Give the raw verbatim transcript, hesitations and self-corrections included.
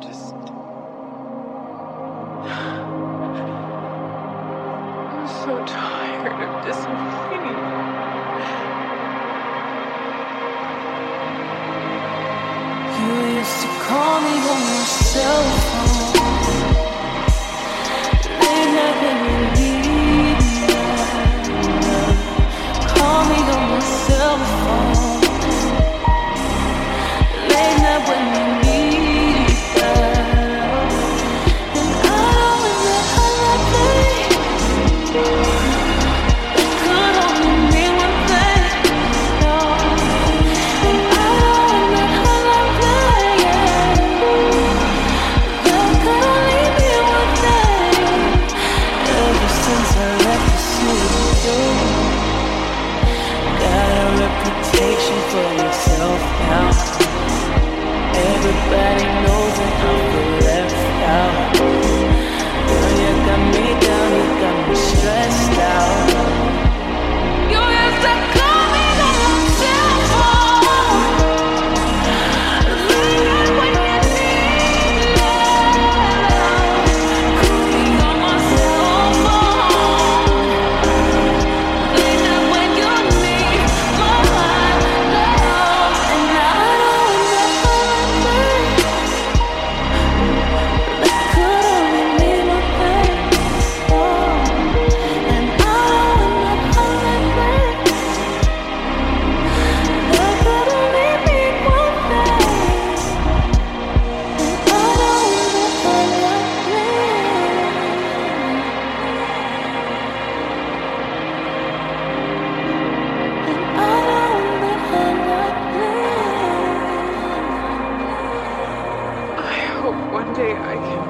just. I'm so tired of disappointing you. You used to call me on your cell phone. Late night when you need me. Call me on your cell phone. Late night when you need me. And I don't remember that day. It could only mean one thing. No. And I don't remember that day. That could only mean one thing. Ever since I left the city, got a reputation for yourself now. Everybody knows that I'm left out. Girl, you got me down, you got me stressed out. You used to call me on your cell phone. Late night when you need love. Call me on my cell phone. Late night when you need my love. And I don't remember that day. That could only mean one thing. Oh, and I don't remember that day. That could only mean one thing. And I don't remember that day. And I don't remember that day. I hope one day I can